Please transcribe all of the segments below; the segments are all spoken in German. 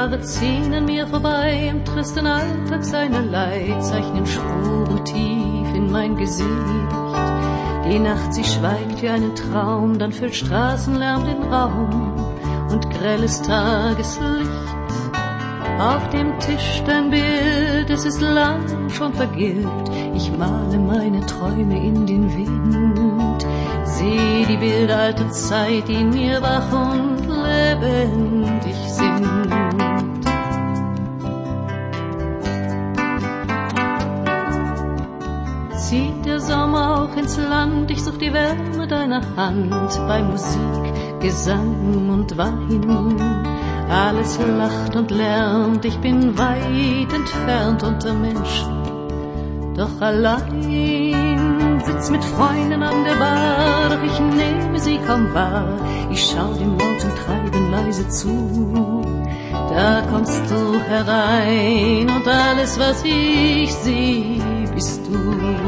Jahre ziehen an mir vorbei, im tristen Alltag seinerlei zeichnen Spuren tief in mein Gesicht. Die Nacht, sie schweigt wie einen Traum, dann füllt Straßenlärm den Raum und grelles Tageslicht. Auf dem Tisch dein Bild, es ist lang schon vergilbt. Ich male meine Träume in den Wind, seh die Bilder alter Zeit, die in mir wach und lebendig sind. Zieht der Sommer auch ins Land, ich such die Wärme deiner Hand, bei Musik, Gesang und Wein. Alles lacht und lärmt, ich bin weit entfernt unter Menschen, doch allein. Sitz mit Freunden an der Bar, doch ich nehme sie kaum wahr. Ich schau dem lauten Treiben leise zu, da kommst du herein und alles, was ich seh, bist du.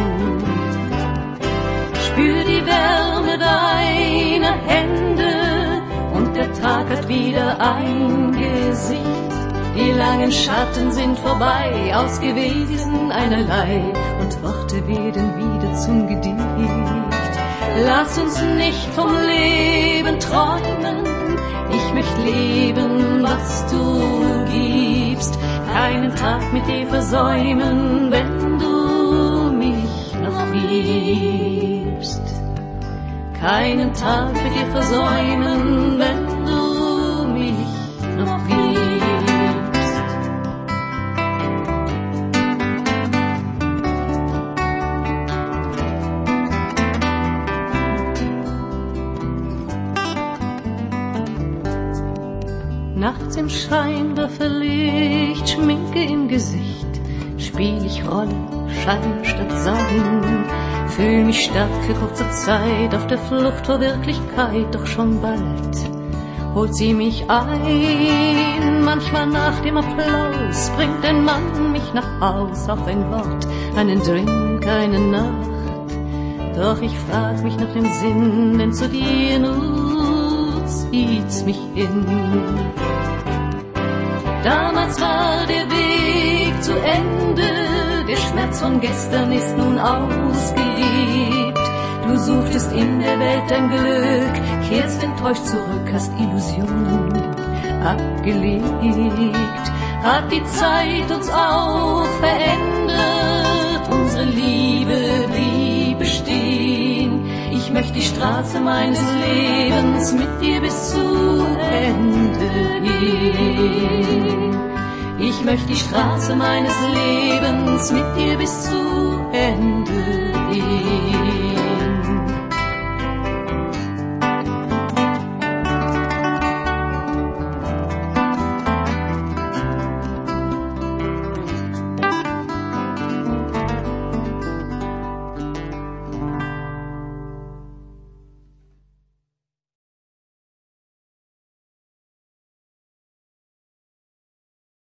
Spür die Wärme deiner Hände und der Tag hat wieder ein Gesicht. Die langen Schatten sind vorbei, aus gewesen einerlei, und Worte werden wieder zum Gedicht. Lass uns nicht vom Leben träumen, ich möchte leben, was du gibst. Keinen Tag mit dir versäumen, wenn du mich noch liebst. Keinen Tag mit dir versäumen, wenn du mich noch liebst. Nachts im Scheinwerferlicht, Schminke im Gesicht, spiel ich Rolle, Schein statt Sein. Fühl mich stark für kurze Zeit, auf der Flucht vor Wirklichkeit, doch schon bald holt sie mich ein. Manchmal nach dem Applaus bringt ein Mann mich nach Haus, auf ein Wort, einen Drink, eine Nacht. Doch ich frag mich nach dem Sinn, denn zu dir nur zieht's mich hin. Damals war der Weg zu Ende, der Schmerz von gestern ist nun ausgelebt. Du suchtest in der Welt dein Glück, kehrst enttäuscht zurück, hast Illusionen abgelegt. Hat die Zeit uns auch verändert, unsere Liebe blieb bestehen. Ich möchte die Straße meines Lebens mit dir bis zu Ende gehen. Ich möchte die Straße meines Lebens mit dir bis zu Ende gehen.